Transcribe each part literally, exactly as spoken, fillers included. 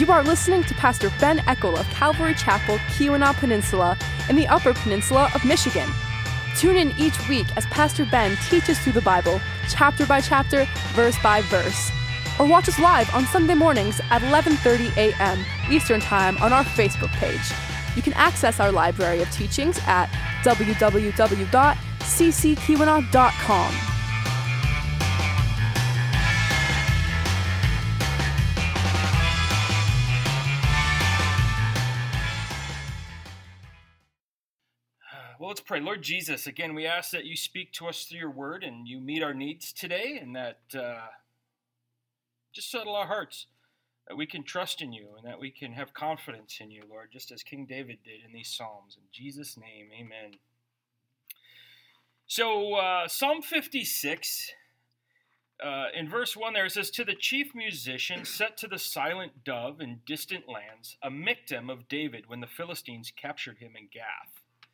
You are listening to Pastor Ben Eckel of Calvary Chapel, Keweenaw Peninsula, in the Upper Peninsula of Michigan. Tune in each week as Pastor Ben teaches through the Bible, chapter by chapter, verse by verse. Or watch us live on Sunday mornings at eleven thirty a.m. Eastern Time on our Facebook page. You can access our library of teachings at w w w dot c c keweenaw dot com. Well, let's pray. Lord Jesus, again, we ask that you speak to us through your word and you meet our needs today, and that uh, just settle our hearts, that we can trust in you and that we can have confidence in you, Lord, just as King David did in these Psalms. In Jesus' name, amen. So uh, Psalm fifty-six, uh, in verse one there, it says, "To the chief musician set to the silent dove in distant lands, a Michtam of David when the Philistines captured him in Gath."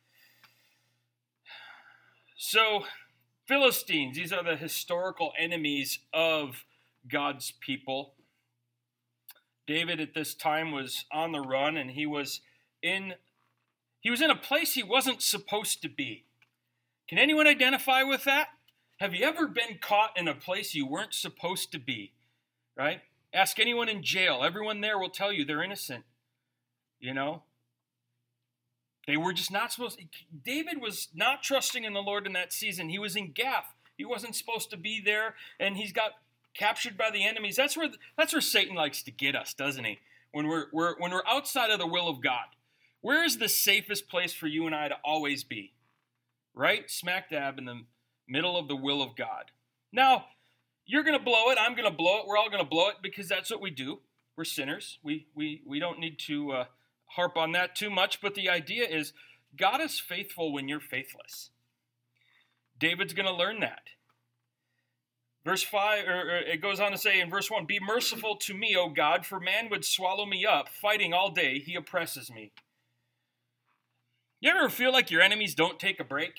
So, Philistines, these are the historical enemies of God's people. David at this time was on the run, and he was in he was in a place he wasn't supposed to be. Can anyone identify with that? Have you ever been caught in a place you weren't supposed to be? Right? Ask anyone in jail. Everyone there will tell you they're innocent. You know? They were just not supposed to. David was not trusting in the Lord in that season. He was in Gath. He wasn't supposed to be there, and he's got captured by the enemies. That's where that's where Satan likes to get us, doesn't he? When we're, we're when we're outside of the will of God. Where is the safest place for you and I to always be? Right? Smack dab in the middle of the will of God. Now, you're going to blow it. I'm going to blow it. We're all going to blow it because that's what we do. We're sinners. We we we don't need to uh, harp on that too much, but the idea is God is faithful when you're faithless. David's going to learn that. Verse five, or, or it goes on to say in verse one, "Be merciful to me, O God, for man would swallow me up. Fighting all day, he oppresses me." You ever feel like your enemies don't take a break?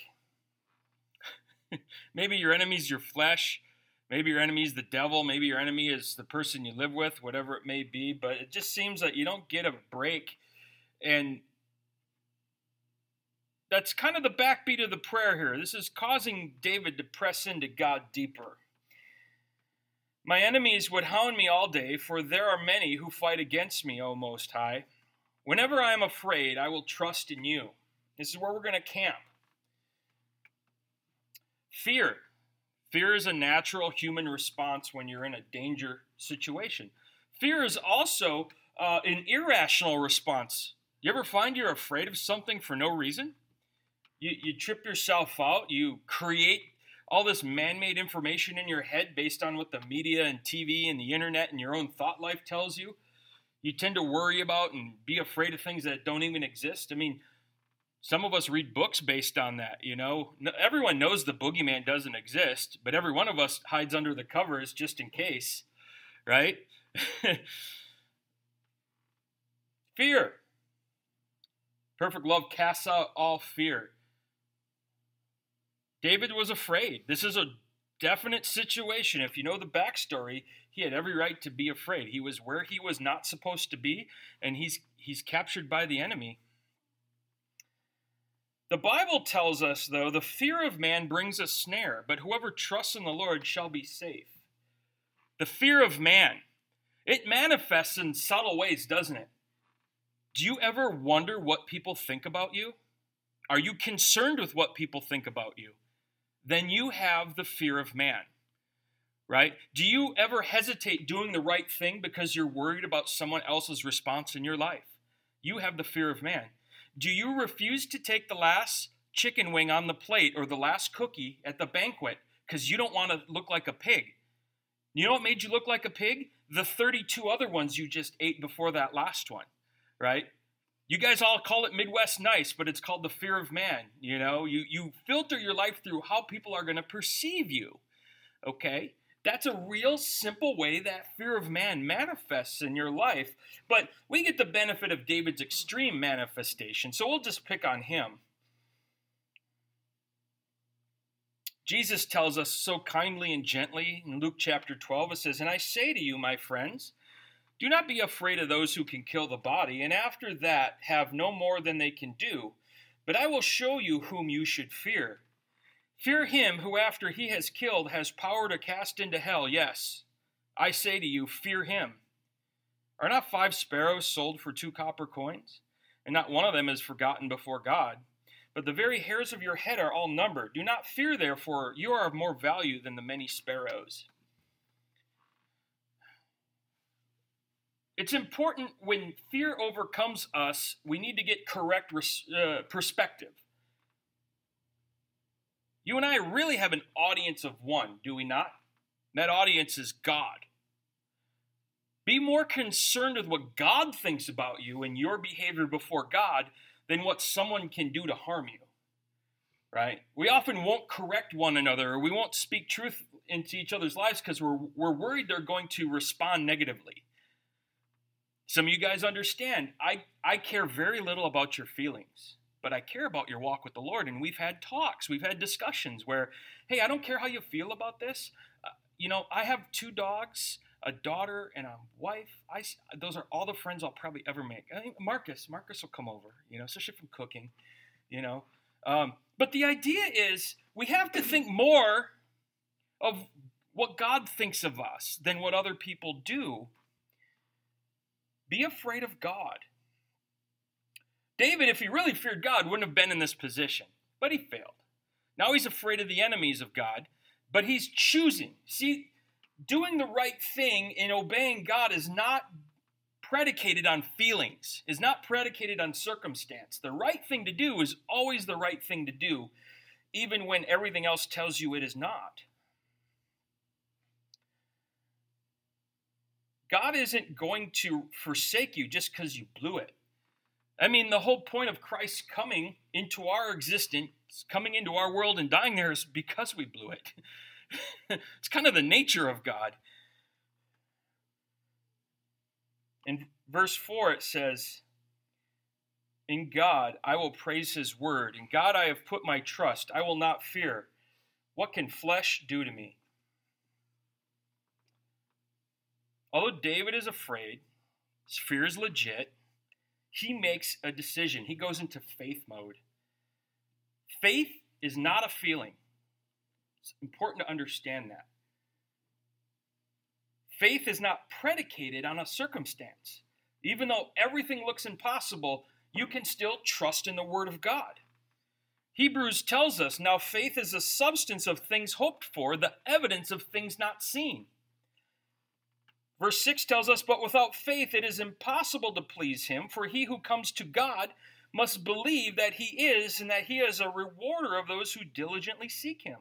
Maybe your enemy's your flesh. Maybe your enemy is the devil. Maybe your enemy is the person you live with, whatever it may be. But it just seems that you don't get a break. And that's kind of the backbeat of the prayer here. This is causing David to press into God deeper. "My enemies would hound me all day, for there are many who fight against me, O Most High. Whenever I am afraid, I will trust in you." This is where we're going to camp. Fear. Fear is a natural human response when you're in a danger situation. Fear is also uh, an irrational response. You ever find you're afraid of something for no reason? You, you trip yourself out. You create all this man-made information in your head based on what the media and T V and the internet and your own thought life tells you. You tend to worry about and be afraid of things that don't even exist. I mean, some of us read books based on that, you know. Everyone knows the boogeyman doesn't exist, but every one of us hides under the covers just in case, right? Fear. Perfect love casts out all fear. David was afraid. This is a definite situation. If you know the backstory, he had every right to be afraid. He was where he was not supposed to be, and he's he's captured by the enemy. The Bible tells us, though, the fear of man brings a snare, but whoever trusts in the Lord shall be safe. The fear of man. It manifests in subtle ways, doesn't it? Do you ever wonder what people think about you? Are you concerned with what people think about you? Then you have the fear of man, right? Do you ever hesitate doing the right thing because you're worried about someone else's response in your life? You have the fear of man. Do you refuse to take the last chicken wing on the plate or the last cookie at the banquet because you don't want to look like a pig? You know what made you look like a pig? The thirty-two other ones you just ate before that last one, right? You guys all call it Midwest nice, but it's called the fear of man. You know, you, you filter your life through how people are going to perceive you, okay? That's a real simple way that fear of man manifests in your life. But we get the benefit of David's extreme manifestation, so we'll just pick on him. Jesus tells us so kindly and gently in Luke chapter twelve, it says, "And I say to you, my friends, Do not be afraid of those who can kill the body, and after that have no more than they can do. But I will show you whom you should fear. Fear him who after he has killed has power to cast into hell. Yes, I say to you, fear him. Are not five sparrows sold for two copper coins? And not one of them is forgotten before God. But the very hairs of your head are all numbered. Do not fear, therefore, you are of more value than the many sparrows. It's important when fear overcomes us, we need to get correct uh, perspective. You and I really have an audience of one, do we not? That audience is God. Be more concerned with what God thinks about you and your behavior before God than what someone can do to harm you, right? We often won't correct one another, or we won't speak truth into each other's lives because we're, we're worried they're going to respond negatively. Some of you guys understand, I, I care very little about your feelings, but I care about your walk with the Lord. And we've had talks, we've had discussions where, hey, I don't care how you feel about this. Uh, you know, I have two dogs, a daughter and a wife. I, those are all the friends I'll probably ever make. I think Marcus, Marcus will come over, you know, especially from cooking, you know. Um, but the idea is we have to think more of what God thinks of us than what other people do. Be afraid of God. David, if he really feared God, wouldn't have been in this position, but he failed. Now he's afraid of the enemies of God, but he's choosing. See, doing the right thing and obeying God is not predicated on feelings, is not predicated on circumstance. The right thing to do is always the right thing to do, even when everything else tells you it is not. God isn't going to forsake you just because you blew it. I mean, the whole point of Christ coming into our existence, coming into our world and dying there is because we blew it. It's kind of the nature of God. In verse four, it says, in God I will praise his word. In God I have put my trust. I will not fear. What can flesh do to me? Although David is afraid, his fear is legit, he makes a decision. He goes into faith mode. Faith is not a feeling. It's important to understand that. Faith is not predicated on a circumstance. Even though everything looks impossible, you can still trust in the word of God. Hebrews tells us, now faith is the substance of things hoped for, the evidence of things not seen. Verse six tells us, but without faith it is impossible to please him, for he who comes to God must believe that he is, and that he is a rewarder of those who diligently seek him.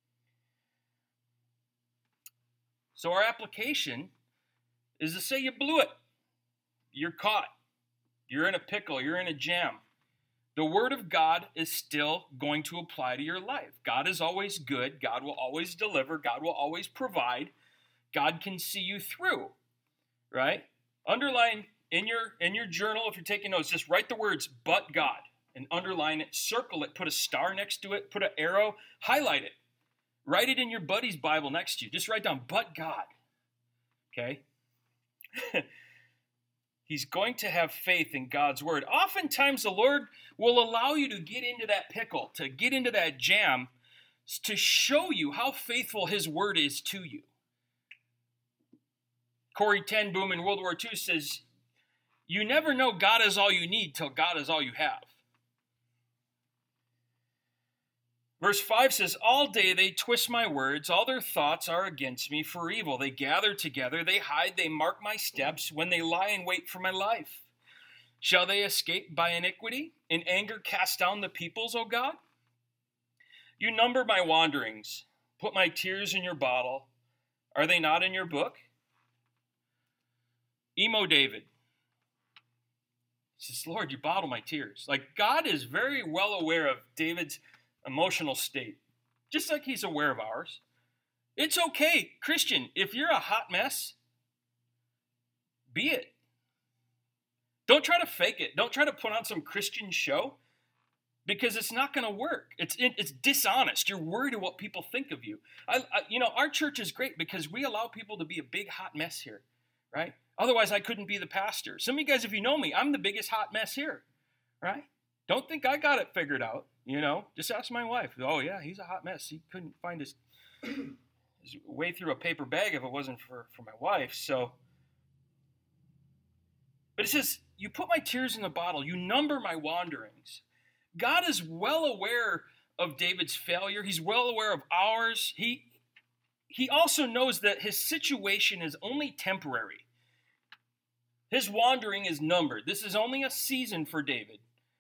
So our application is to say you blew it. You're caught. You're in a pickle. You're in a jam. The word of God is still going to apply to your life. God is always good. God will always deliver. God will always provide. God can see you through, right? Underline in your in your journal, if you're taking notes, just write the words, but God, and underline it, circle it, put a star next to it, put an arrow, highlight it. Write it in your buddy's Bible next to you. Just write down, but God, okay? He's going to have faith in God's word. Oftentimes the Lord will allow you to get into that pickle, to get into that jam, to show you how faithful his word is to you. Corrie ten Boom in World War Two says, you never know God is all you need till God is all you have. Verse five says, all day they twist my words, all their thoughts are against me for evil. They gather together, they hide, they mark my steps when they lie in wait for my life. Shall they escape by iniquity? In anger cast down the peoples, O God? You number my wanderings, put my tears in your bottle. Are they not in your book? Emo David says, Lord, you bottle my tears. Like, God is very well aware of David's emotional state, just like he's aware of ours. It's okay, Christian, if you're a hot mess, be it. Don't try to fake it. Don't try to put on some Christian show, because it's not going to work. It's it's dishonest. You're worried of what people think of you. I, I, you know, our church is great because we allow people to be a big hot mess here, right? Otherwise, I couldn't be the pastor. Some of you guys, if you know me, I'm the biggest hot mess here, right? Don't think I got it figured out, you know. Just ask my wife. Oh, yeah, he's a hot mess. He couldn't find his, his way through a paper bag if it wasn't for, for my wife. So, but it says, you put my tears in a bottle. You number my wanderings. God is well aware of David's failure. He's well aware of ours. He, he also knows that his situation is only temporary. His wandering is numbered. This is only a season for David.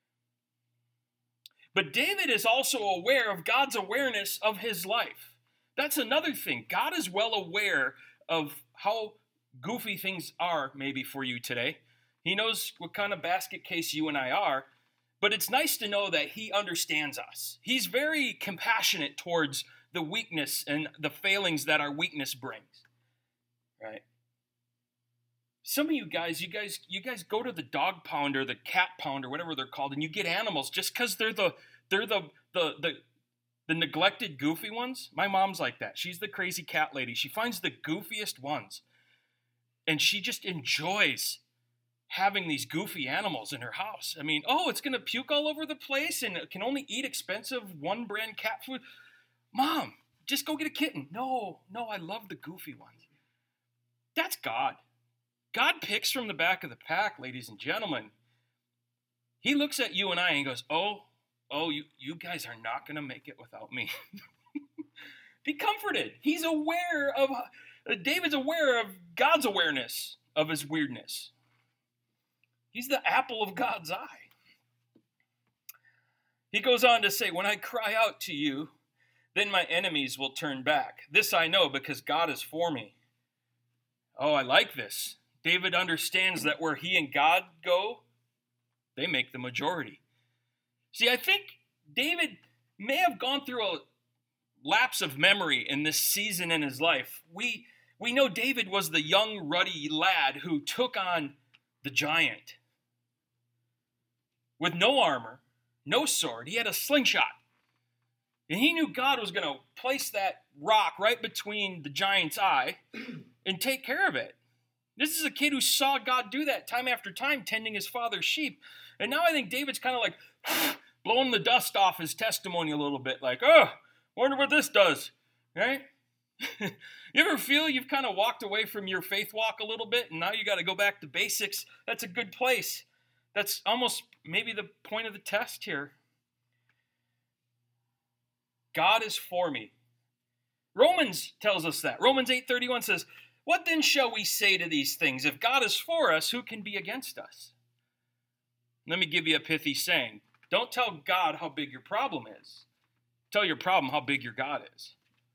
But David is also aware of God's awareness of his life. That's another thing. God is well aware of how goofy things are maybe for you today. He knows what kind of basket case you and I are. But it's nice to know that he understands us. He's very compassionate towards the weakness and the failings that our weakness brings. Right? Some of you guys, you guys, you guys go to the dog pound or the cat pound or whatever they're called, and you get animals just because they're the they're the the the the neglected, goofy ones. My mom's like that. She's the crazy cat lady. She finds the goofiest ones, and she just enjoys having these goofy animals in her house. I mean, oh, it's gonna puke all over the place, and it can only eat expensive one brand cat food. Mom, just go get a kitten. No, no, I love the goofy ones. That's God. God picks from the back of the pack, ladies and gentlemen. He looks at you and I and goes, oh, oh, you, you guys are not going to make it without me. Be comforted. He's aware of, uh, David's aware of God's awareness of his weirdness. He's the apple of God's eye. He goes on to say, when I cry out to you, then my enemies will turn back. This I know because God is for me. Oh, I like this. David understands that where he and God go, they make the majority. See, I think David may have gone through a lapse of memory in this season in his life. We, we know David was the young, ruddy lad who took on the giant. With no armor, no sword, he had a slingshot. And he knew God was going to place that rock right between the giant's eye and take care of it. This is a kid who saw God do that time after time, tending his father's sheep. And now I think David's kind of like blowing the dust off his testimony a little bit, like, oh, wonder what this does, right? You ever feel you've kind of walked away from your faith walk a little bit, and now you got to go back to basics? That's a good place. That's almost maybe the point of the test here. God is for me. Romans tells us that. Romans eight thirty-one says, what then shall we say to these things? If God is for us, who can be against us? Let me give you a pithy saying. Don't tell God how big your problem is. Tell your problem how big your God is.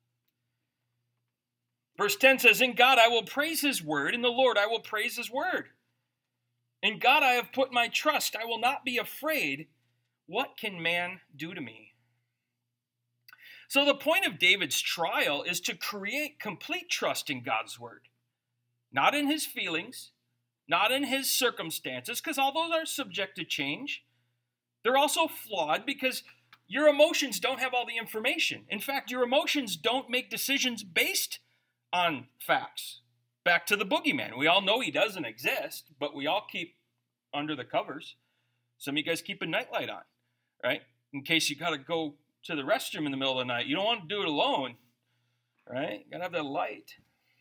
Verse ten says, in God I will praise his word, in the Lord I will praise his word. In God I have put my trust. I will not be afraid. What can man do to me? So the point of David's trial is to create complete trust in God's word. Not in his feelings, not in his circumstances, because all those are subject to change. They're also flawed because your emotions don't have all the information. In fact, your emotions don't make decisions based on facts. Back to the boogeyman. We all know he doesn't exist, but we all keep under the covers. Some of you guys keep a nightlight on, right? In case you got to go to the restroom in the middle of the night. You don't want to do it alone, right? You got to have that light.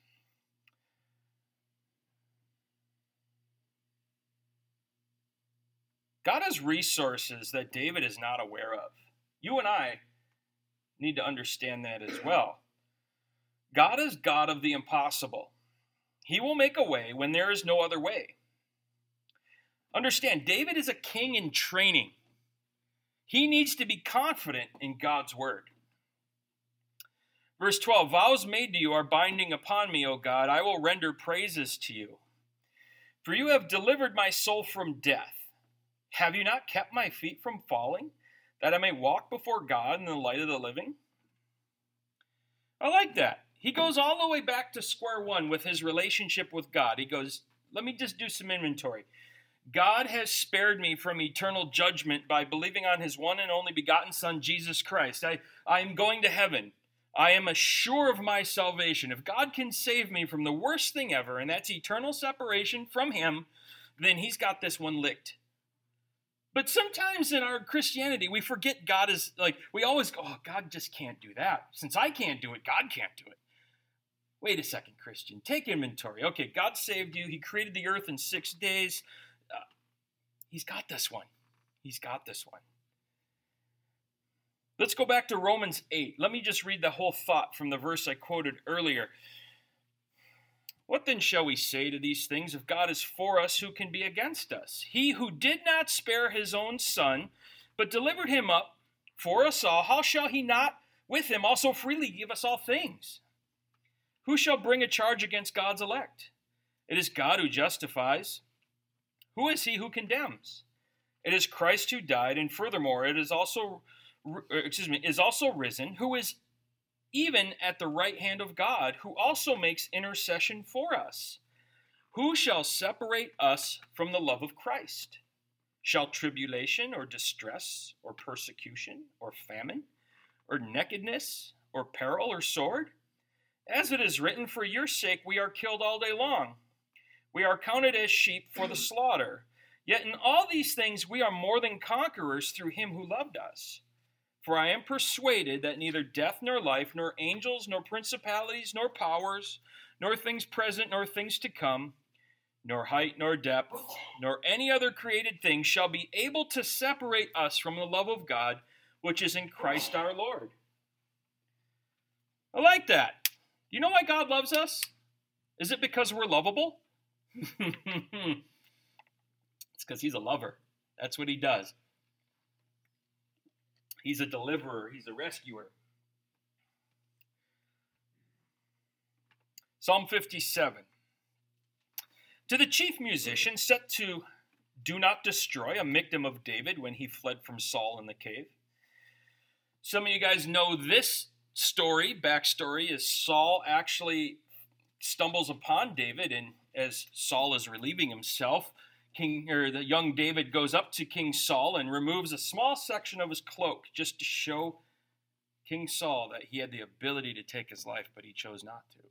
God has resources that David is not aware of. You and I need to understand that as well. God is God of the impossible. He will make a way when there is no other way. Understand, David is a king in training. He needs to be confident in God's word. Verse twelve, vows made to you are binding upon me, O God. I will render praises to you. For you have delivered my soul from death. Have you not kept my feet from falling, that I may walk before God in the light of the living? I like that. He goes all the way back to square one with his relationship with God. He goes, let me just do some inventory. God has spared me from eternal judgment by believing on his one and only begotten Son, Jesus Christ. I, I'm going to heaven. I am assured of my salvation. If God can save me from the worst thing ever, and that's eternal separation from him, then he's got this one licked. But sometimes in our Christianity, we forget God is, like, we always go, oh, God just can't do that. Since I can't do it, God can't do it. Wait a second, Christian. Take inventory. Okay, God saved you. He created the earth in six days. Uh, he's got this one. He's got this one. Let's go back to Romans eight. Let me just read the whole thought from the verse I quoted earlier. What then shall we say to these things? If God is for us, who can be against us? He who did not spare his own son, but delivered him up for us all, how shall he not with him also freely give us all things? Who shall bring a charge against God's elect? It is God who justifies. Who is he who condemns? It is Christ who died, and furthermore, it is also, excuse me, is also risen, who is even at the right hand of God, who also makes intercession for us. Who shall separate us from the love of Christ? Shall tribulation or distress or persecution or famine or nakedness or peril or sword? As it is written, for your sake we are killed all day long. We are counted as sheep for the slaughter. Yet in all these things we are more than conquerors through him who loved us. For I am persuaded that neither death nor life, nor angels, nor principalities, nor powers, nor things present, nor things to come, nor height, nor depth, nor any other created thing shall be able to separate us from the love of God, which is in Christ our Lord. I like that. You know why God loves us? Is it because we're lovable? It's because he's a lover. That's what he does. He's a deliverer. He's a rescuer. Psalm fifty-seven. To the chief musician set to do not destroy, a Miktam of David when he fled from Saul in the cave. Some of you guys know this story, backstory, is Saul actually stumbles upon David, and as Saul is relieving himself, King or the young David goes up to King Saul and removes a small section of his cloak just to show King Saul that he had the ability to take his life, but he chose not to.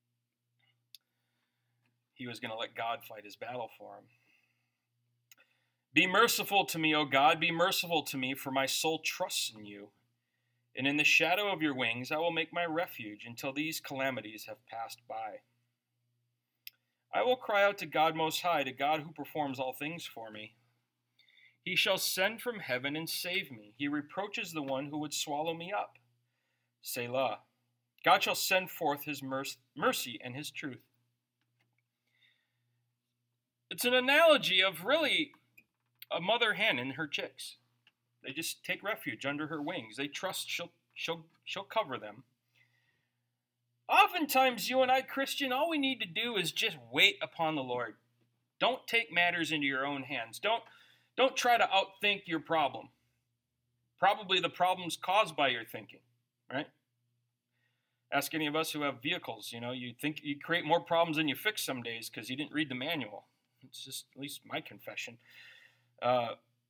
He was going to let God fight his battle for him. Be merciful to me, O God, be merciful to me, for my soul trusts in you. And in the shadow of your wings I will make my refuge until these calamities have passed by. I will cry out to God Most High, to God who performs all things for me. He shall send from heaven and save me. He reproaches the one who would swallow me up. Selah. God shall send forth his mercy and his truth. It's an analogy of really a mother hen and her chicks. They just take refuge under her wings. They trust she'll, she'll, she'll cover them. Oftentimes, you and I, Christian, all we need to do is just wait upon the Lord. Don't take matters into your own hands. Don't, don't try to outthink your problem. Probably the problem's caused by your thinking, right? Ask any of us who have vehicles. You know, you think you create more problems than you fix some days because you didn't read the manual. It's just at least my confession. Uh,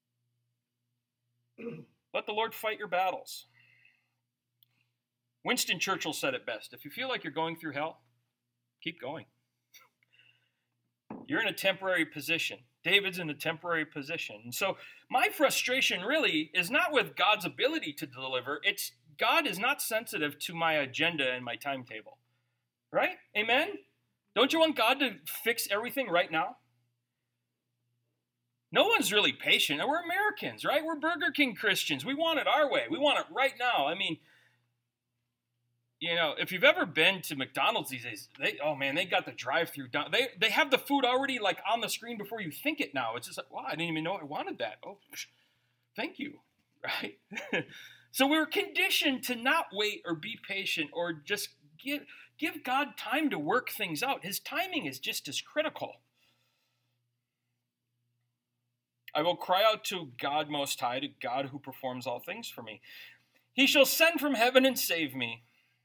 let the Lord fight your battles. Winston Churchill said it best. If you feel like you're going through hell, keep going. You're in a temporary position. David's in a temporary position. And so my frustration really is not with God's ability to deliver. It's God is not sensitive to my agenda and my timetable. Right? Amen? Don't you want God to fix everything right now? No one's really patient. We're Americans, right? We're Burger King Christians. We want it our way. We want it right now. I mean, you know, if you've ever been to McDonald's these days, they oh man, they got the drive-through down. They they have the food already like on the screen before you think it now. It's just like, wow, I didn't even know I wanted that. Oh, thank you, right? So we're conditioned to not wait or be patient or just give give God time to work things out. His timing is just as critical. I will cry out to God Most High, to God who performs all things for me. He shall send from heaven and save me.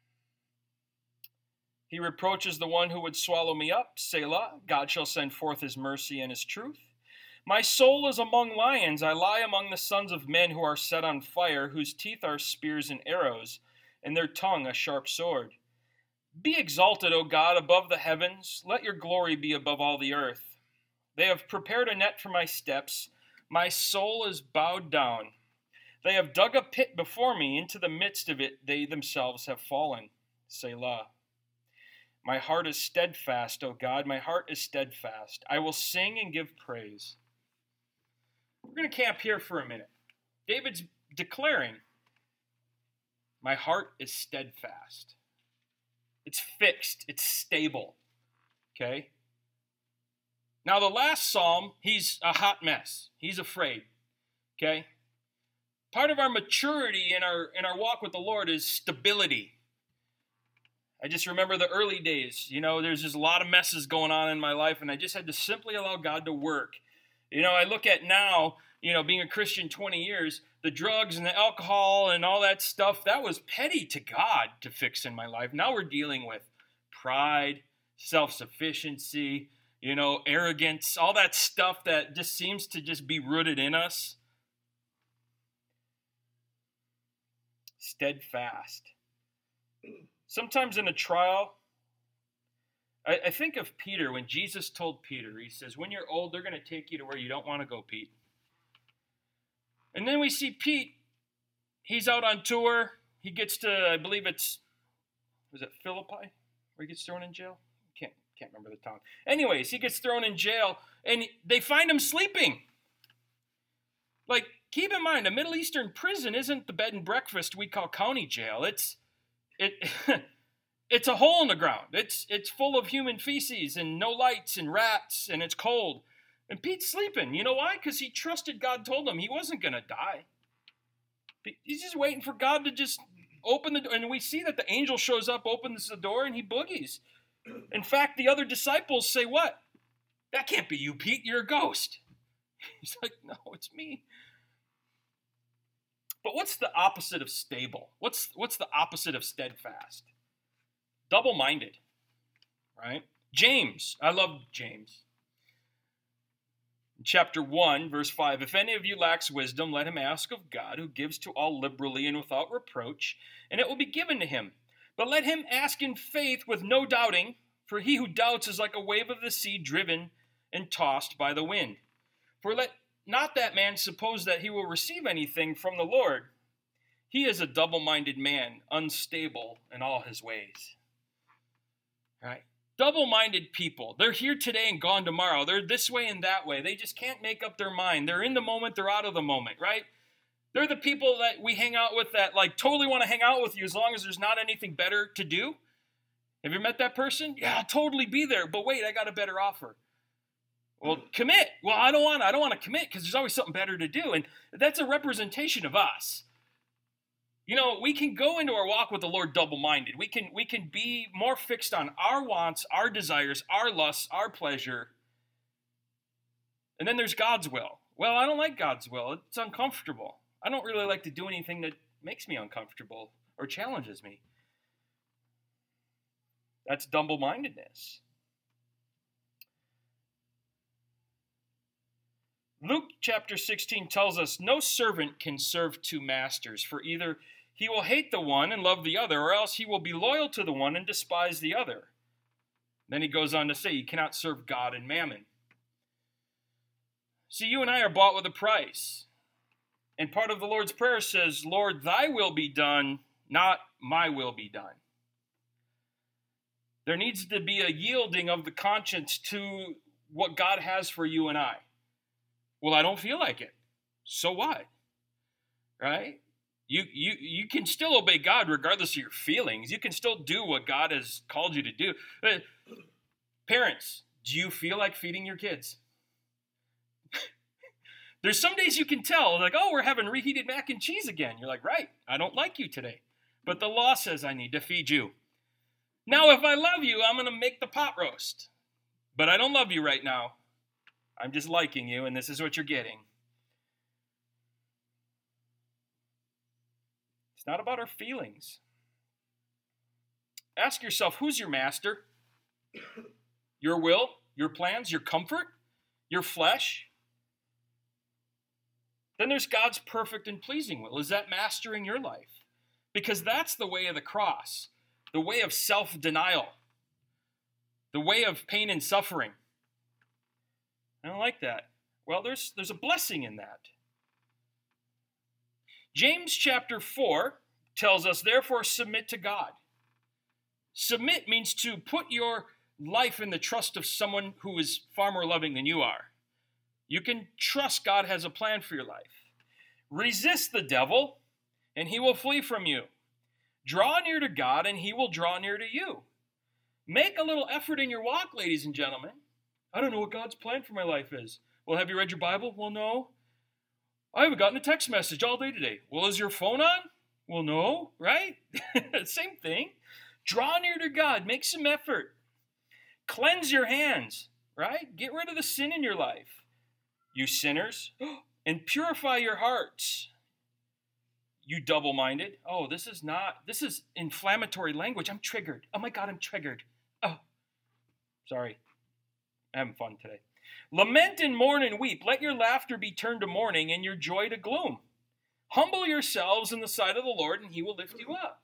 He reproaches the one who would swallow me up. Selah. God shall send forth his mercy and his truth. My soul is among lions. I lie among the sons of men who are set on fire, whose teeth are spears and arrows, and their tongue a sharp sword. Be exalted, O God, above the heavens. Let your glory be above all the earth. They have prepared a net for my steps. My soul is bowed down. They have dug a pit before me. Into the midst of it they themselves have fallen. Selah. My heart is steadfast, O God. My heart is steadfast. I will sing and give praise. We're going to camp here for a minute. David's declaring, my heart is steadfast. It's fixed. It's stable. Okay? Now, the last psalm, he's a hot mess. He's afraid. Okay? Part of our maturity in our in our walk with the Lord is stability. I just remember the early days. You know, there's just a lot of messes going on in my life, and I just had to simply allow God to work. You know, I look at now, you know, being a Christian twenty years, the drugs and the alcohol and all that stuff, that was petty to God to fix in my life. Now we're dealing with pride, self-sufficiency, you know, arrogance, all that stuff that just seems to just be rooted in us. Steadfast. Sometimes in a trial, I, I think of Peter when Jesus told Peter, he says, when you're old, they're going to take you to where you don't want to go, Pete. And then we see Pete, he's out on tour. He gets to, I believe it's, was it Philippi where he gets thrown in jail? Can't, can't remember the town. Anyways, he gets thrown in jail and they find him sleeping. Like, keep in mind, a Middle Eastern prison isn't the bed and breakfast we call county jail. It's, it, it's a hole in the ground. It's, it's full of human feces and no lights and rats and it's cold. And Pete's sleeping. You know why? Because he trusted God told him he wasn't going to die. He's just waiting for God to just open the door. And we see that the angel shows up, opens the door, and he boogies. In fact, the other disciples say, what? That can't be you, Pete. You're a ghost. He's like, no, it's me. But what's the opposite of stable? What's, what's the opposite of steadfast? Double-minded, right? James. I love James. Chapter one, verse five, if any of you lacks wisdom, let him ask of God, who gives to all liberally and without reproach, and it will be given to him. But let him ask in faith with no doubting, for he who doubts is like a wave of the sea driven and tossed by the wind. For let not that man suppose that he will receive anything from the Lord. He is a double-minded man, unstable in all his ways. All right? Double-minded people. They're here today and gone tomorrow. They're this way and that way. They just can't make up their mind. They're in the moment. They're out of the moment, right? They're the people that we hang out with that like totally want to hang out with you as long as there's not anything better to do. Have you met that person? Yeah, I'll totally be there. But wait, I got a better offer. Well, commit. Well, I don't want. I don't want to commit because there's always something better to do, and that's a representation of us. You know, we can go into our walk with the Lord double-minded. We can we can be more fixed on our wants, our desires, our lusts, our pleasure. And then there's God's will. Well, I don't like God's will. It's uncomfortable. I don't really like to do anything that makes me uncomfortable or challenges me. That's double-mindedness. Luke chapter sixteen tells us no servant can serve two masters, for either he will hate the one and love the other, or else he will be loyal to the one and despise the other. Then he goes on to say, you cannot serve God and mammon. See, you and I are bought with a price. And part of the Lord's Prayer says, Lord, thy will be done, not my will be done. There needs to be a yielding of the conscience to what God has for you and I. Well, I don't feel like it. So what? Right? You, you, you can still obey God regardless of your feelings. You can still do what God has called you to do. Uh, parents, do you feel like feeding your kids? There's some days you can tell, like, oh, we're having reheated mac and cheese again. You're like, right, I don't like you today. But the law says I need to feed you. Now, if I love you, I'm going to make the pot roast. But I don't love you right now. I'm just liking you, and this is what you're getting. It's not about our feelings. Ask yourself, who's your master? Your will, your plans, your comfort, your flesh? Then there's God's perfect and pleasing will. Is that mastering your life? because that's the way of the cross, the way of self-denial, the way of pain and suffering. I don't like that. Well, there's, there's a blessing in that. James chapter four tells us, therefore, submit to God. Submit means to put your life in the trust of someone who is far more loving than you are. You can trust God has a plan for your life. Resist the devil, and he will flee from you. Draw near to God, and he will draw near to you. Make a little effort in your walk, ladies and gentlemen. I don't know what God's plan for my life is. Well, have you read your Bible? Well, no. I haven't gotten a text message all day today. Well, is your phone on? Well, no, right? Same thing. Draw near to God. Make some effort. Cleanse your hands, right? Get rid of the sin in your life, you sinners, and purify your hearts, you double-minded. Oh, this is not, this is inflammatory language. I'm triggered. Oh my God, I'm triggered. Oh, sorry. I'm having fun today. Lament and mourn and weep. Let your laughter be turned to mourning and your joy to gloom. Humble yourselves in the sight of the Lord, and he will lift you up.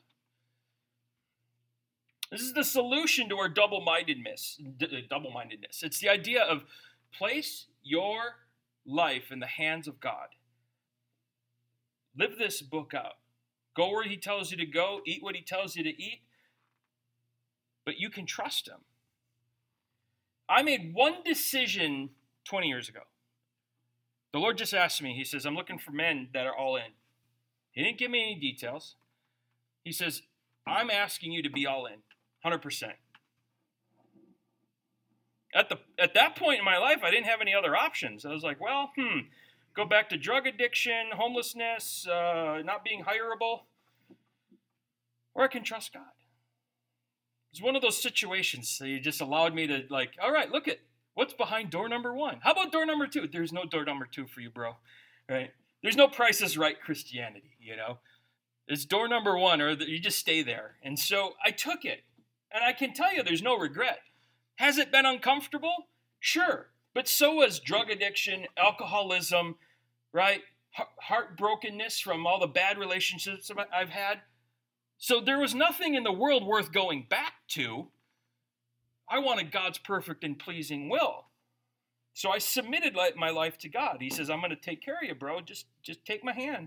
This is the solution to our double-mindedness. D- double-mindedness. It's the idea of place your life in the hands of God. Live this book out. Go where he tells you to go. Eat what he tells you to eat. But you can trust him. I made one decision twenty years ago. The Lord just asked me, he says, I'm looking for men that are all in. He didn't give me any details. He says, I'm asking you to be all in, one hundred percent. At the at that point in my life, I didn't have any other options. I was like, well, hmm, go back to drug addiction, homelessness, uh, not being hireable, or I can trust God. It's one of those situations that you just allowed me to, like, all right, look at what's behind door number one. How about door number two? There's no door number two for you, bro, right? There's no Price is Right Christianity, you know? It's door number one, or you just stay there. And so I took it, and I can tell you there's no regret. Has it been uncomfortable? Sure. But so was drug addiction, alcoholism, right? Heartbrokenness from all the bad relationships I've had. So there was nothing in the world worth going back to. I wanted God's perfect and pleasing will. So I submitted my life to God. He says, I'm going to take care of you, bro. Just, just take my hand.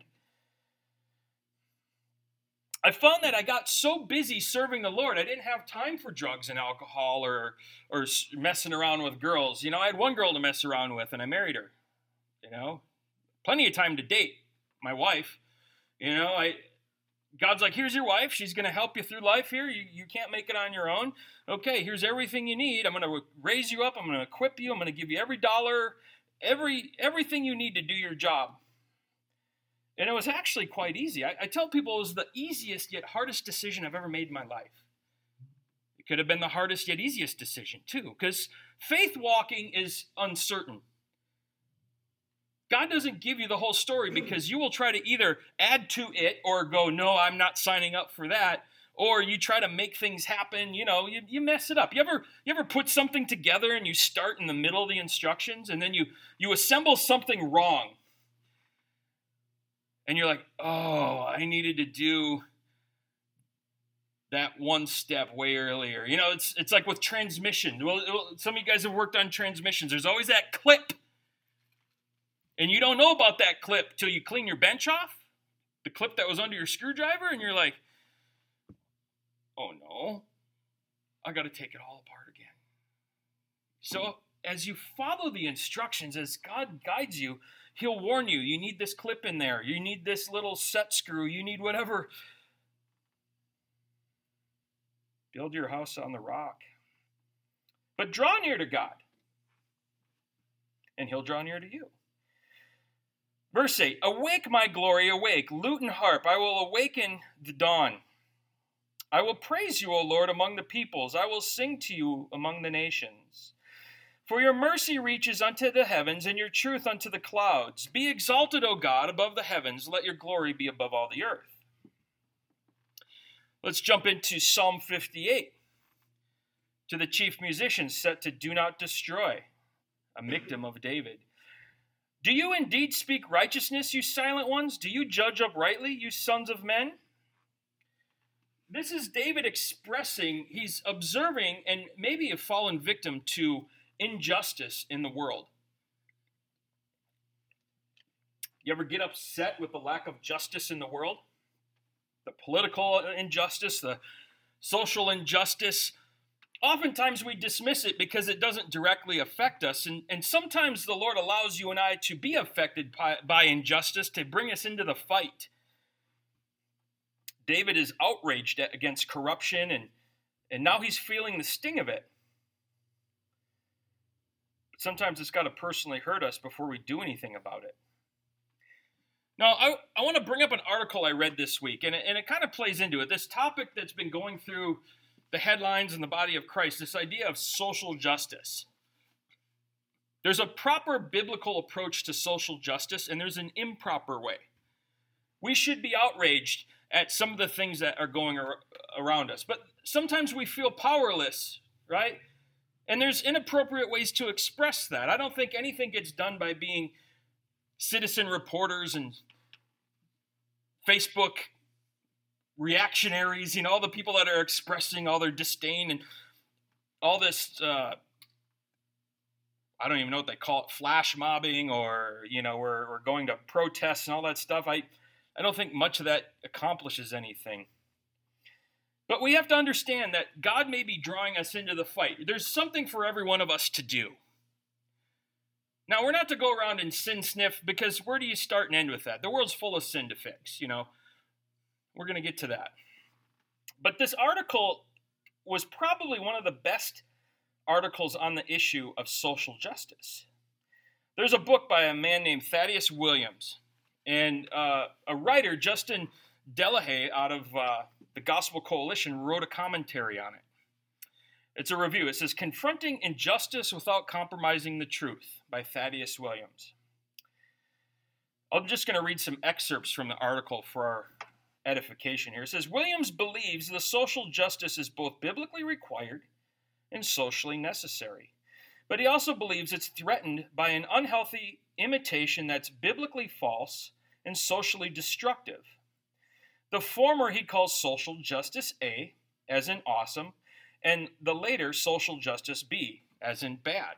I found that I got so busy serving the Lord, I didn't have time for drugs and alcohol or or messing around with girls. You know, I had one girl to mess around with, and I married her. You know, plenty of time to date my wife. You know, I God's like, here's your wife. She's going to help you through life here. You, you can't make it on your own. Okay, here's everything you need. I'm going to raise you up. I'm going to equip you. I'm going to give you every dollar, every everything you need to do your job. And it was actually quite easy. I, I tell people it was the easiest yet hardest decision I've ever made in my life. It could have been the hardest yet easiest decision too, because faith walking is uncertain. God doesn't give you the whole story because you will try to either add to it or go, no, I'm not signing up for that. Or you try to make things happen, you know, you, you mess it up. You ever you ever put something together and you start in the middle of the instructions and then you you assemble something wrong. And you're like, oh, I needed to do that one step way earlier. You know, it's it's like with transmission. Well, some of you guys have worked on transmissions. There's always that clip. And you don't know about that clip till you clean your bench off, the clip that was under your screwdriver, and you're like, oh no, I got to take it all apart again. So as you follow the instructions, as God guides you, he'll warn you, you need this clip in there, you need this little set screw, you need whatever. Build your house on the rock. But draw near to God, and he'll draw near to you. Verse eight, awake, my glory, awake, lute and harp, I will awaken the dawn. I will praise you, O Lord, among the peoples. I will sing to you among the nations. For your mercy reaches unto the heavens, and your truth unto the clouds. Be exalted, O God, above the heavens. Let your glory be above all the earth. Let's jump into Psalm fifty-eight. To the chief musician set to Do Not Destroy, a Miktam of David. Do you indeed speak righteousness, you silent ones? Do you judge uprightly, you sons of men? this is David expressing, he's observing and maybe a fallen victim to injustice in the world. You ever get upset with the lack of justice in the world? The political injustice, the social injustice. Oftentimes we dismiss it because it doesn't directly affect us. And, and sometimes the Lord allows you and I to be affected by, by injustice to bring us into the fight. David is outraged at, against corruption, and, and now he's feeling the sting of it. But sometimes it's got to personally hurt us before we do anything about it. Now, I, I want to bring up an article I read this week, and it, and it kind of plays into it. This topic that's been going through the headlines in the body of Christ, this idea of social justice. There's a proper biblical approach to social justice, and there's an improper way. We should be outraged at some of the things that are going ar- around us, but sometimes we feel powerless, right? And there's inappropriate ways to express that. I don't think anything gets done by being citizen reporters and Facebook reactionaries, you know, all the people that are expressing all their disdain and all this, uh, I don't even know what they call it, flash mobbing, or, you know, we're, we're going to protests and all that stuff. I, I don't think much of that accomplishes anything. But we have to understand that God may be drawing us into the fight. There's something for every one of us to do. Now, we're not to go around and sin sniff, because where do you start and end with that? The world's full of sin to fix, you know. We're going to get to that. But this article was probably one of the best articles on the issue of social justice. There's a book by a man named Thaddeus Williams, and uh, a writer, Justin Delahaye, out of uh, the Gospel Coalition, wrote a commentary on it. It's a review. It says, Confronting Injustice Without Compromising the Truth by Thaddeus Williams. I'm just going to read some excerpts from the article for our edification here. It says, Williams believes the social justice is both biblically required and socially necessary. But he also believes it's threatened by an unhealthy imitation that's biblically false and socially destructive. The former he calls social justice A, as in awesome, and the later social justice B, as in bad.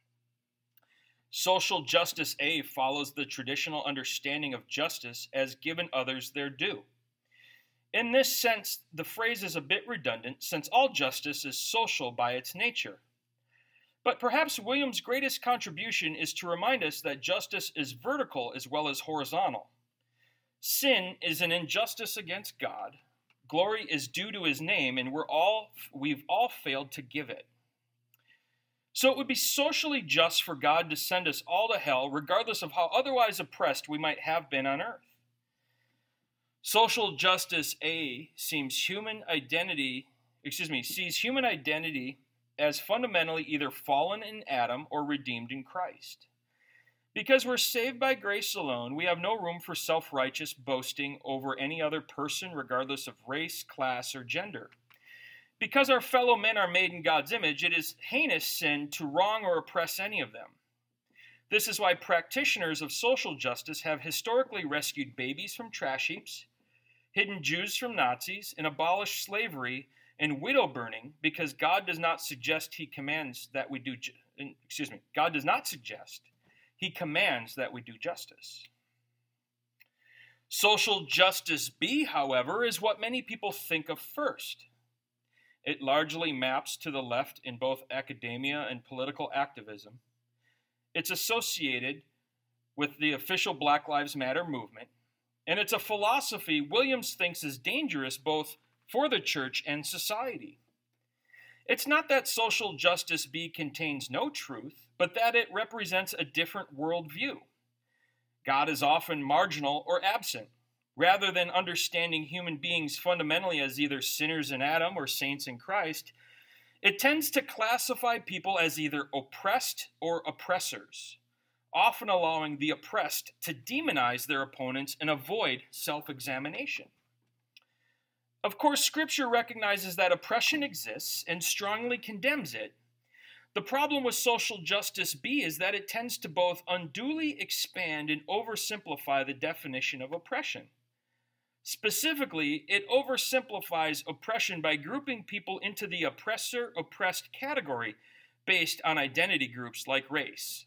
Social justice A follows the traditional understanding of justice as giving others their due. In this sense, the phrase is a bit redundant, since all justice is social by its nature. But perhaps Williams' greatest contribution is to remind us that justice is vertical as well as horizontal. Sin is an injustice against God. Glory is due to his name, and we're all, we've all failed to give it. So it would be socially just for God to send us all to hell, regardless of how otherwise oppressed we might have been on earth. Social justice A seems human identity, excuse me, sees human identity as fundamentally either fallen in Adam or redeemed in Christ. Because we're saved by grace alone, we have no room for self-righteous boasting over any other person, regardless of race, class, or gender. Because our fellow men are made in God's image, it is heinous sin to wrong or oppress any of them. This is why practitioners of social justice have historically rescued babies from trash heaps, hidden Jews from Nazis, and abolished slavery and widow burning, because God does not suggest he commands that we do, ju- excuse me, God does not suggest, he commands that we do justice. Social justice B, however, is what many people think of first. It largely maps to the left in both academia and political activism. It's associated with the official Black Lives Matter movement, and it's a philosophy Williams thinks is dangerous both for the church and society. It's not that social justice B contains no truth, but that it represents a different worldview. God is often marginal or absent. Rather than understanding human beings fundamentally as either sinners in Adam or saints in Christ, it tends to classify people as either oppressed or oppressors, often allowing the oppressed to demonize their opponents and avoid self-examination. Of course, Scripture recognizes that oppression exists and strongly condemns it. The problem with social justice B is that it tends to both unduly expand and oversimplify the definition of oppression. Specifically, it oversimplifies oppression by grouping people into the oppressor-oppressed category based on identity groups like race.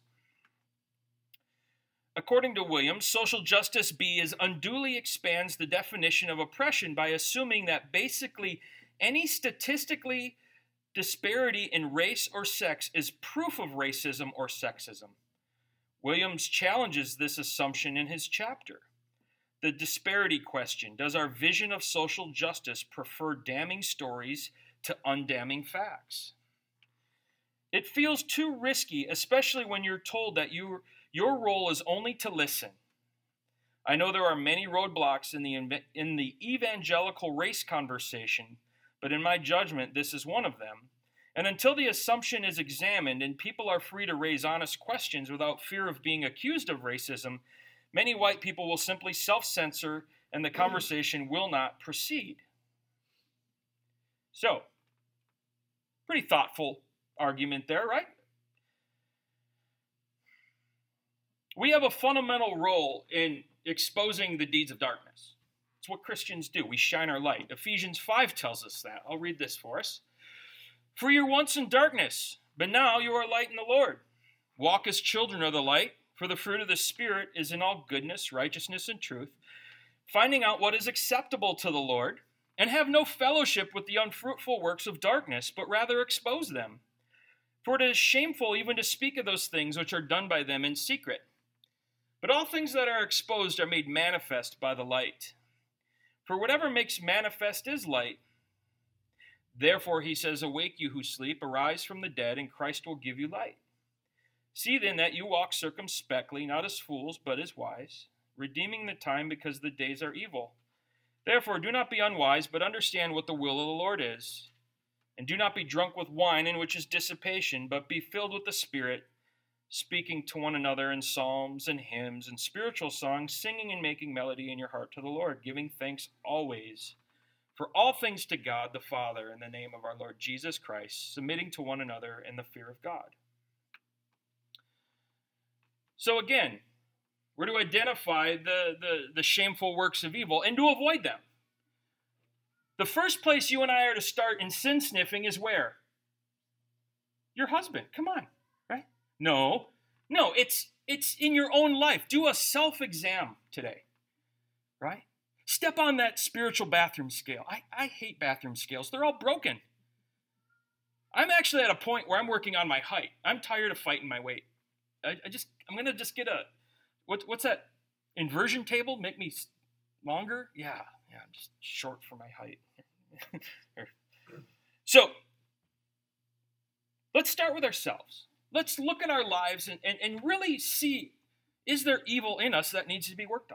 According to Williams, social justice B is unduly expands the definition of oppression by assuming that basically any statistically disparity in race or sex is proof of racism or sexism. Williams challenges this assumption in his chapter. The disparity question: does our vision of social justice prefer damning stories to undamning facts? It feels too risky, especially when you're told that you, your role is only to listen. I know there are many roadblocks in the, in the evangelical race conversation, but in my judgment, this is one of them. And until the assumption is examined and people are free to raise honest questions without fear of being accused of racism, many white people will simply self-censor and the conversation will not proceed. So, pretty thoughtful argument there, right? We have a fundamental role in exposing the deeds of darkness. It's what Christians do. We shine our light. Ephesians five tells us that. I'll read this for us. For you were once in darkness, but now you are light in the Lord. Walk as children of the light, for the fruit of the Spirit is in all goodness, righteousness, and truth, finding out what is acceptable to the Lord, and have no fellowship with the unfruitful works of darkness, but rather expose them. For it is shameful even to speak of those things which are done by them in secret. But all things that are exposed are made manifest by the light. For whatever makes manifest is light. Therefore, he says, awake you who sleep, arise from the dead, and Christ will give you light. See then that you walk circumspectly, not as fools, but as wise, redeeming the time because the days are evil. Therefore, do not be unwise, but understand what the will of the Lord is. And do not be drunk with wine, in which is dissipation, but be filled with the Spirit, speaking to one another in psalms and hymns and spiritual songs, singing and making melody in your heart to the Lord, giving thanks always for all things to God the Father in the name of our Lord Jesus Christ, submitting to one another in the fear of God. So again, we're to identify the, the, the shameful works of evil and to avoid them. The first place you and I are to start in sin sniffing is where? Your husband. Come on, right? No, no, it's it's in your own life. Do a self-exam today, right? Step on that spiritual bathroom scale. I, I hate bathroom scales. They're all broken. I'm actually at a point where I'm working on my height. I'm tired of fighting my weight. I, I just, I'm going to just get a, what, what's that? Inversion table? Make me longer? Yeah, yeah, I'm just short for my height. So, let's start with ourselves. Let's look at our lives and, and, and really see, is there evil in us that needs to be worked on?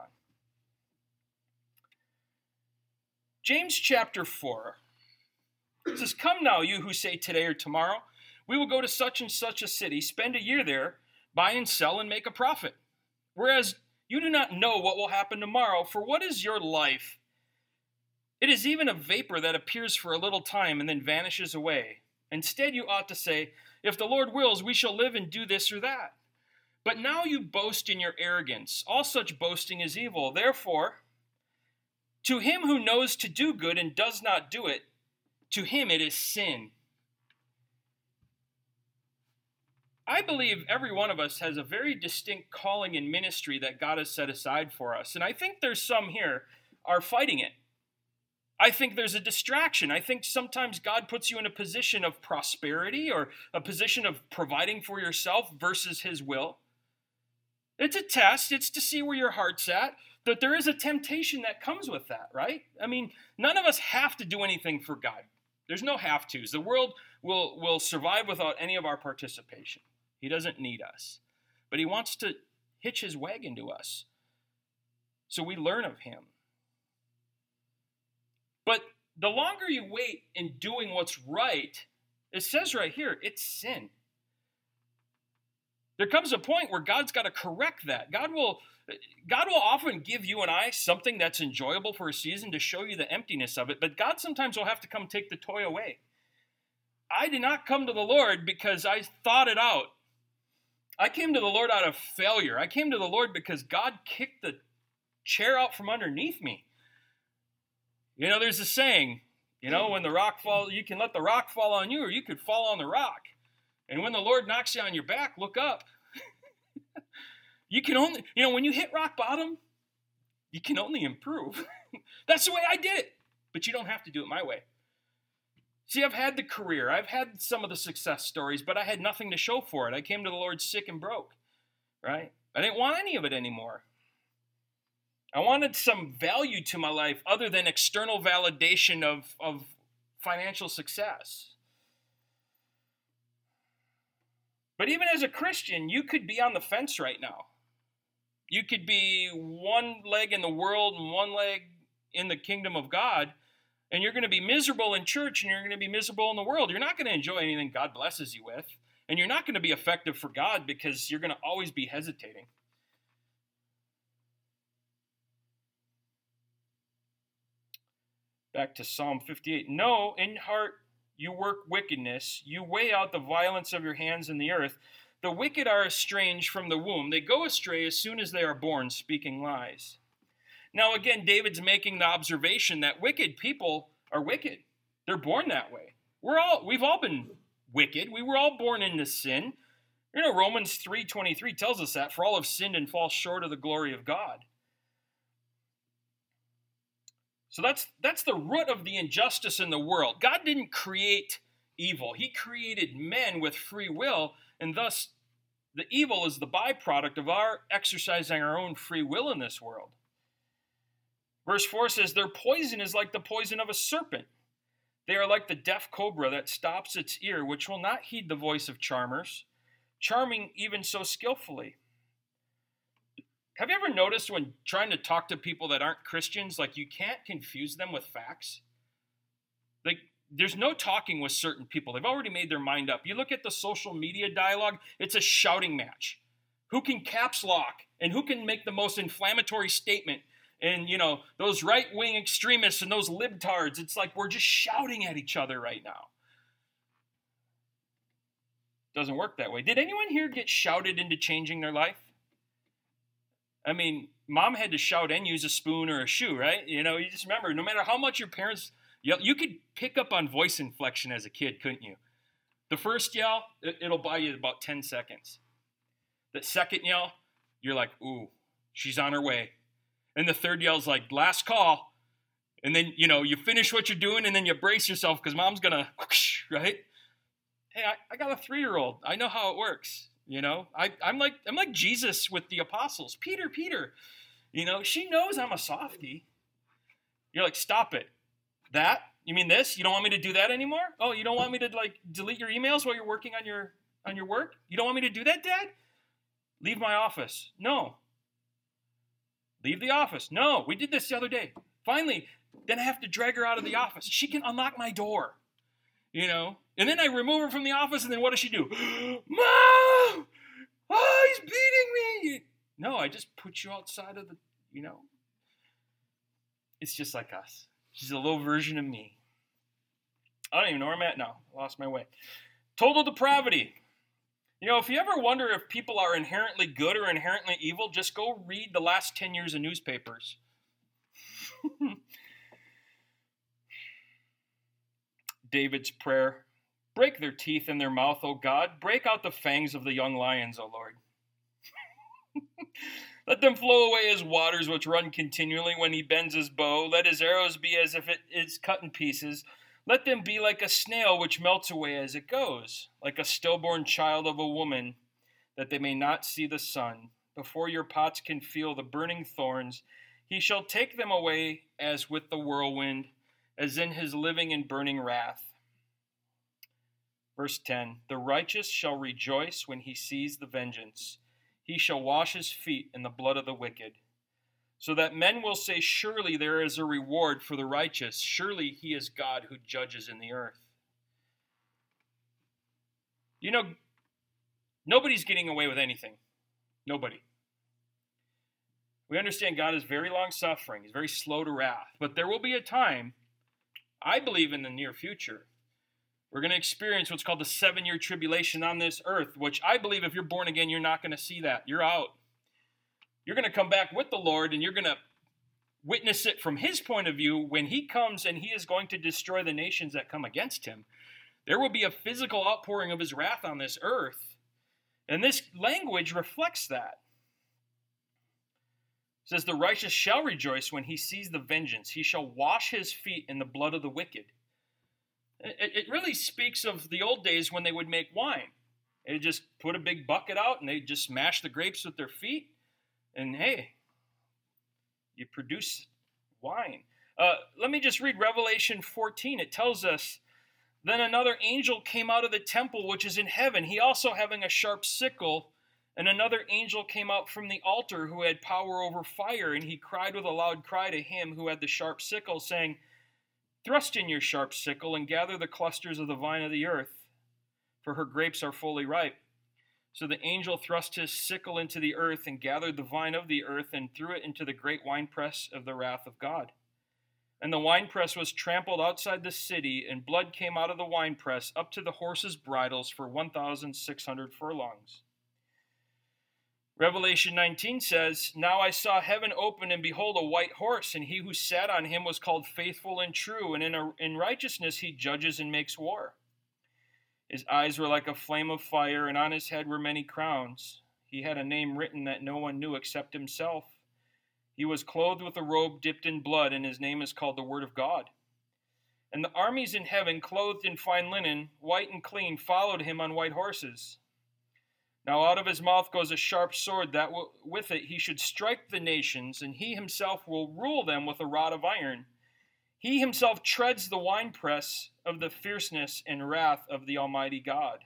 James chapter four says, come now, you who say today or tomorrow, we will go to such and such a city, spend a year there, buy and sell and make a profit. Whereas you do not know what will happen tomorrow, for what is your life? It is even a vapor that appears for a little time and then vanishes away. Instead, you ought to say, if the Lord wills, we shall live and do this or that. But now you boast in your arrogance. All such boasting is evil. Therefore, to him who knows to do good and does not do it, to him it is sin. I believe every one of us has a very distinct calling and ministry that God has set aside for us. And I think there's some here are fighting it. I think there's a distraction. I think sometimes God puts you in a position of prosperity or a position of providing for yourself versus his will. It's a test. It's to see where your heart's at. But there is a temptation that comes with that, right? I mean, none of us have to do anything for God. There's no have-tos. The world will, will survive without any of our participation. He doesn't need us. But he wants to hitch his wagon to us so we learn of him. But the longer you wait in doing what's right, it says right here, it's sin. There comes a point where God's got to correct that. God will, God will often give you and I something that's enjoyable for a season to show you the emptiness of it, but God sometimes will have to come take the toy away. I did not come to the Lord because I thought it out. I came to the Lord out of failure. I came to the Lord because God kicked the chair out from underneath me. You know, there's a saying, you know, when the rock falls, you can let the rock fall on you, or you could fall on the rock. And when the Lord knocks you on your back, look up. You can only, you know, when you hit rock bottom, you can only improve. That's the way I did it. But you don't have to do it my way. See, I've had the career. I've had some of the success stories, but I had nothing to show for it. I came to the Lord sick and broke, right? I didn't want any of it anymore. I wanted some value to my life other than external validation of, of financial success. But even as a Christian, you could be on the fence right now. You could be one leg in the world and one leg in the kingdom of God, and you're going to be miserable in church and you're going to be miserable in the world. You're not going to enjoy anything God blesses you with, and you're not going to be effective for God because you're going to always be hesitating. Back to Psalm fifty-eight. No, in heart you work wickedness. You weigh out the violence of your hands in the earth. The wicked are estranged from the womb. They go astray as soon as they are born, speaking lies. Now, again, David's making the observation that wicked people are wicked. They're born that way. We're all, we've all been wicked. We were all born into sin. You know, Romans three twenty-three tells us that, for all have sinned and fall short of the glory of God. So that's that's the root of the injustice in the world. God didn't create evil. He created men with free will, and thus the evil is the byproduct of our exercising our own free will in this world. Verse four says, their poison is like the poison of a serpent. They are like the deaf cobra that stops its ear, which will not heed the voice of charmers, charming even so skillfully. Have you ever noticed when trying to talk to people that aren't Christians, like you can't confuse them with facts? Like there's no talking with certain people. They've already made their mind up. You look at the social media dialogue, it's a shouting match. Who can caps lock and who can make the most inflammatory statement? And, you know, those right-wing extremists and those libtards, it's like we're just shouting at each other right now. Doesn't work that way. Did anyone here get shouted into changing their life? I mean, mom had to shout and use a spoon or a shoe, right? You know, you just remember, no matter how much your parents yell, you could pick up on voice inflection as a kid, couldn't you? The first yell, it'll buy you about ten seconds. The second yell, you're like, ooh, she's on her way. And the third yell's like, last call. And then, you know, you finish what you're doing and then you brace yourself because mom's going to, right? Hey, I, I got a three-year-old. I know how it works. You know, I, I'm like I'm like Jesus with the apostles. Peter, Peter, you know, she knows I'm a softie. You're like, stop it. That? You mean this? You don't want me to do that anymore? Oh, you don't want me to like delete your emails while you're working on your on your work? You don't want me to do that, Dad? Leave my office. No. Leave the office. No. We did this the other day. Finally, then I have to drag her out of the office. She can unlock my door. You know? And then I remove her from the office, and then what does she do? Mom! Oh, he's beating me! No, I just put you outside of the, you know. It's just like us. She's a little version of me. I don't even know where I'm at now. I lost my way. Total depravity. You know, if you ever wonder if people are inherently good or inherently evil, just go read the last ten years of newspapers. David's prayer. Break their teeth in their mouth, O God. Break out the fangs of the young lions, O Lord. Let them flow away as waters which run continually when he bends his bow. Let his arrows be as if it is cut in pieces. Let them be like a snail which melts away as it goes, like a stillborn child of a woman, that they may not see the sun. Before your pots can feel the burning thorns, he shall take them away as with the whirlwind, as in his living and burning wrath. Verse ten, the righteous shall rejoice when he sees the vengeance. He shall wash his feet in the blood of the wicked. So that men will say, surely there is a reward for the righteous. Surely he is God who judges in the earth. You know, nobody's getting away with anything. Nobody. We understand God is very long-suffering. He's very slow to wrath. But there will be a time, I believe in the near future, we're going to experience what's called the seven-year tribulation on this earth, which I believe if you're born again, you're not going to see that. You're out. You're going to come back with the Lord, and you're going to witness it from his point of view when he comes and he is going to destroy the nations that come against him. There will be a physical outpouring of his wrath on this earth. And this language reflects that. It says, the righteous shall rejoice when he sees the vengeance. He shall wash his feet in the blood of the wicked. It, it really speaks of the old days when they would make wine. They just put a big bucket out and they just smash the grapes with their feet. And hey, you produce wine. Uh, let me just read Revelation fourteen. It tells us, then another angel came out of the temple which is in heaven, he also having a sharp sickle. And another angel came out from the altar who had power over fire, and he cried with a loud cry to him who had the sharp sickle, saying, thrust in your sharp sickle and gather the clusters of the vine of the earth, for her grapes are fully ripe. So the angel thrust his sickle into the earth and gathered the vine of the earth and threw it into the great winepress of the wrath of God. And the winepress was trampled outside the city, and blood came out of the winepress up to the horses' bridles for one thousand six hundred furlongs. Revelation nineteen says, now I saw heaven open, and behold, a white horse, and he who sat on him was called Faithful and True, and in, a, in righteousness he judges and makes war. His eyes were like a flame of fire, and on his head were many crowns. He had a name written that no one knew except himself. He was clothed with a robe dipped in blood, and his name is called the Word of God. And the armies in heaven, clothed in fine linen, white and clean, followed him on white horses. Now out of his mouth goes a sharp sword, that w- with it he should strike the nations, and he himself will rule them with a rod of iron. He himself treads the winepress of the fierceness and wrath of the Almighty God.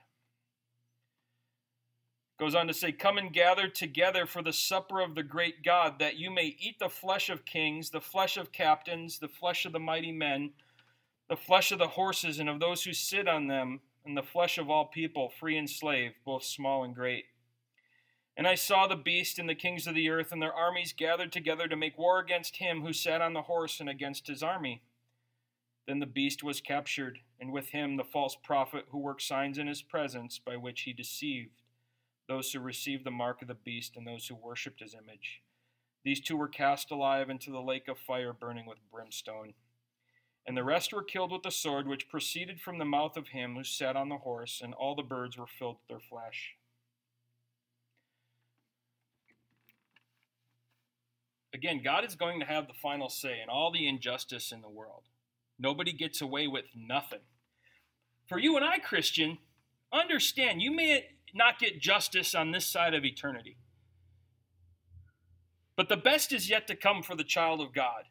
Goes on to say, come and gather together for the supper of the great God, that you may eat the flesh of kings, the flesh of captains, the flesh of the mighty men, the flesh of the horses and of those who sit on them, and the flesh of all people, free and slave, both small and great. And I saw the beast and the kings of the earth and their armies gathered together to make war against him who sat on the horse and against his army. Then the beast was captured, and with him the false prophet who worked signs in his presence, by which he deceived those who received the mark of the beast and those who worshipped his image. These two were cast alive into the lake of fire burning with brimstone. And the rest were killed with the sword which proceeded from the mouth of him who sat on the horse, and all the birds were filled with their flesh. Again, God is going to have the final say in all the injustice in the world. Nobody gets away with nothing. For you and I, Christian, understand, you may not get justice on this side of eternity. But the best is yet to come for the child of God.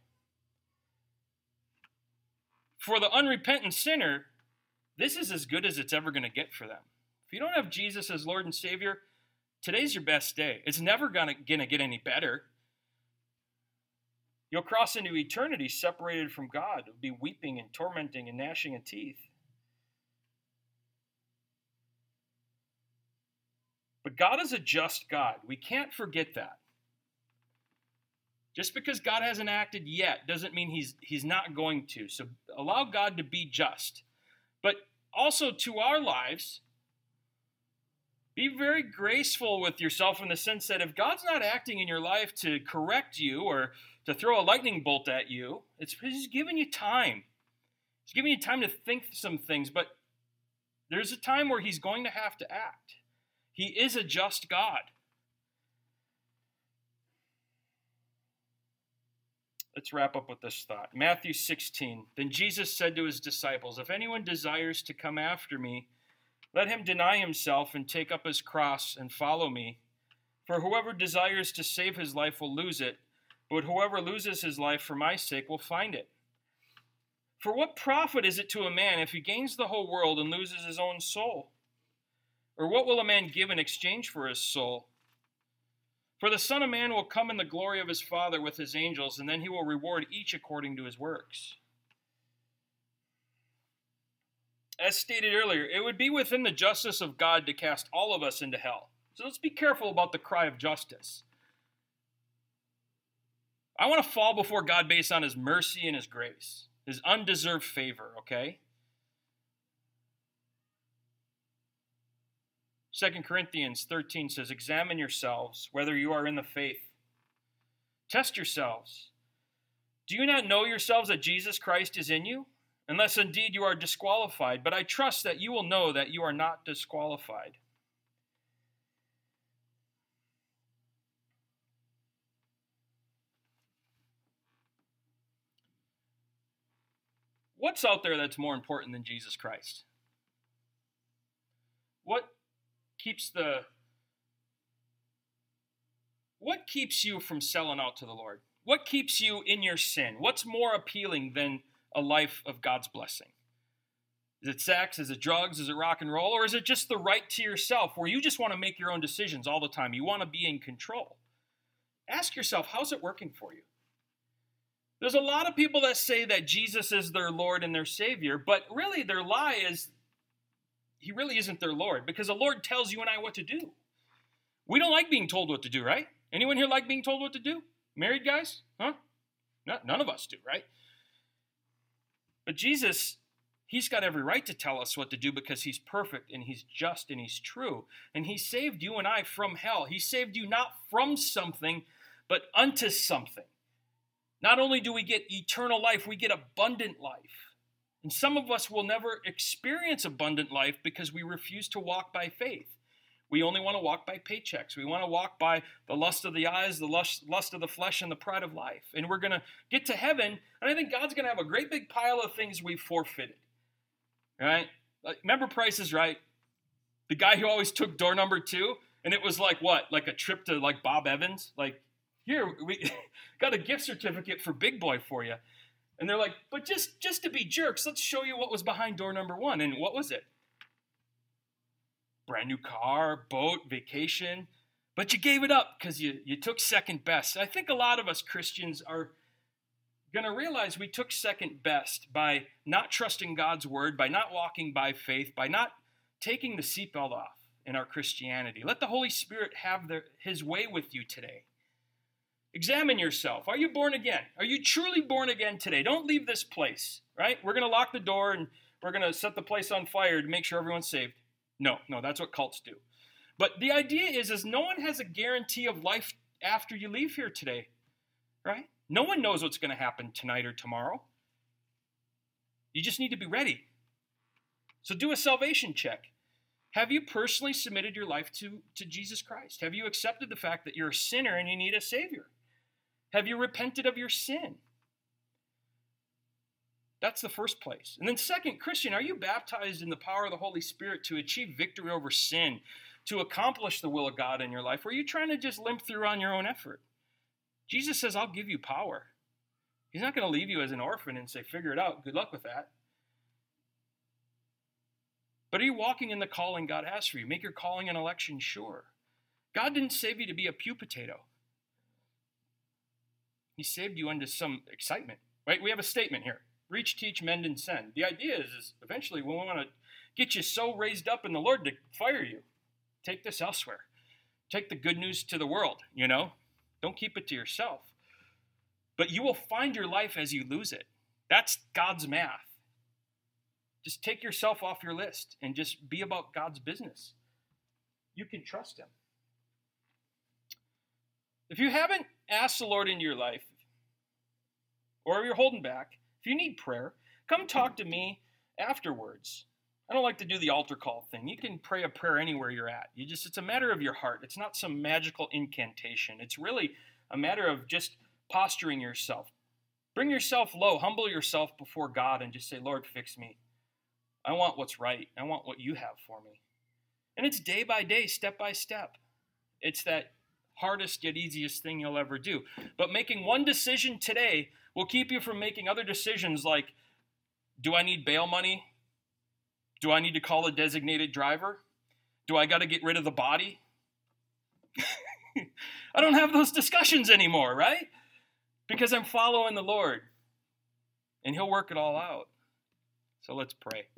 For the unrepentant sinner, this is as good as it's ever going to get for them. If you don't have Jesus as Lord and Savior, today's your best day. It's never going to get any better. You'll cross into eternity separated from God. It'll be weeping and tormenting and gnashing of teeth. But God is a just God. We can't forget that. Just because God hasn't acted yet doesn't mean he's he's not going to. So allow God to be just. But also to our lives, be very graceful with yourself in the sense that if God's not acting in your life to correct you or to throw a lightning bolt at you, it's he's giving you time. He's giving you time to think some things, but there's a time where he's going to have to act. He is a just God. Let's wrap up with this thought. Matthew sixteen. Then Jesus said to his disciples, if anyone desires to come after me, let him deny himself and take up his cross and follow me. For whoever desires to save his life will lose it, but whoever loses his life for my sake will find it. For what profit is it to a man if he gains the whole world and loses his own soul? Or what will a man give in exchange for his soul? For the Son of Man will come in the glory of his Father with his angels, and then he will reward each according to his works. As stated earlier, it would be within the justice of God to cast all of us into hell. So let's be careful about the cry of justice. I want to fall before God based on his mercy and his grace, his undeserved favor, okay? Second Corinthians thirteen says, examine yourselves whether you are in the faith. Test yourselves. Do you not know yourselves that Jesus Christ is in you? Unless indeed you are disqualified, but I trust that you will know that you are not disqualified. What's out there that's more important than Jesus Christ? What keeps the what keeps you from selling out to the Lord? What keeps you in your sin? What's more appealing than a life of God's blessing? Is it sex? Is it drugs? Is it rock and roll? Or is it just the right to yourself where you just want to make your own decisions all the time? You want to be in control. Ask yourself, how's it working for you? There's a lot of people that say that Jesus is their Lord and their Savior, but really their lie is he really isn't their Lord, because the Lord tells you and I what to do. We don't like being told what to do, right? Anyone here like being told what to do? Married guys? Huh? No, none of us do, right? But Jesus, he's got every right to tell us what to do because he's perfect and he's just and he's true. And he saved you and I from hell. He saved you not from something, but unto something. Not only do we get eternal life, we get abundant life. And some of us will never experience abundant life because we refuse to walk by faith. We only want to walk by paychecks. We want to walk by the lust of the eyes, the lust, lust of the flesh, and the pride of life. And we're going to get to heaven, and I think God's going to have a great big pile of things we've forfeited. Right? Like, remember Price is Right? The guy who always took door number two, and it was like what? Like a trip to like Bob Evans? Like, here, we got a gift certificate for Big Boy for you. And they're like, but just, just to be jerks, let's show you what was behind door number one. And what was it? Brand new car, boat, vacation. But you gave it up because you, you took second best. I think a lot of us Christians are going to realize we took second best by not trusting God's word, by not walking by faith, by not taking the seatbelt off in our Christianity. Let the Holy Spirit have the, his way with you today. Examine yourself. Are you born again? Are you truly born again today? Don't leave this place, right? We're going to lock the door and we're going to set the place on fire to make sure everyone's saved. No, no, that's what cults do. But the idea is, is no one has a guarantee of life after you leave here today, right? No one knows what's going to happen tonight or tomorrow. You just need to be ready. So do a salvation check. Have you personally submitted your life to, to Jesus Christ? Have you accepted the fact that you're a sinner and you need a Savior? Have you repented of your sin? That's the first place. And then second, Christian, are you baptized in the power of the Holy Spirit to achieve victory over sin, to accomplish the will of God in your life? Or are you trying to just limp through on your own effort? Jesus says, I'll give you power. He's not going to leave you as an orphan and say, figure it out. Good luck with that. But are you walking in the calling God has for you? Make your calling and election sure. God didn't save you to be a pew potato. He saved you unto some excitement, right? We have a statement here. Reach, teach, mend, and send. The idea is, is eventually we want to get you so raised up in the Lord to fire you. Take this elsewhere. Take the good news to the world, you know. Don't keep it to yourself. But you will find your life as you lose it. That's God's math. Just take yourself off your list and just be about God's business. You can trust him. If you haven't asked the Lord into your life, or you're holding back, if you need prayer, come talk to me afterwards. I don't like to do the altar call thing. You can pray a prayer anywhere you're at. You just, it's a matter of your heart. It's not some magical incantation. It's really a matter of just posturing yourself. Bring yourself low. Humble yourself before God and just say, Lord, fix me. I want what's right. I want what you have for me. And it's day by day, step by step. It's that hardest yet easiest thing you'll ever do. But making one decision today will keep you from making other decisions like, do I need bail money? Do I need to call a designated driver? Do I got to get rid of the body? I don't have those discussions anymore, right? Because I'm following the Lord. And he'll work it all out. So let's pray.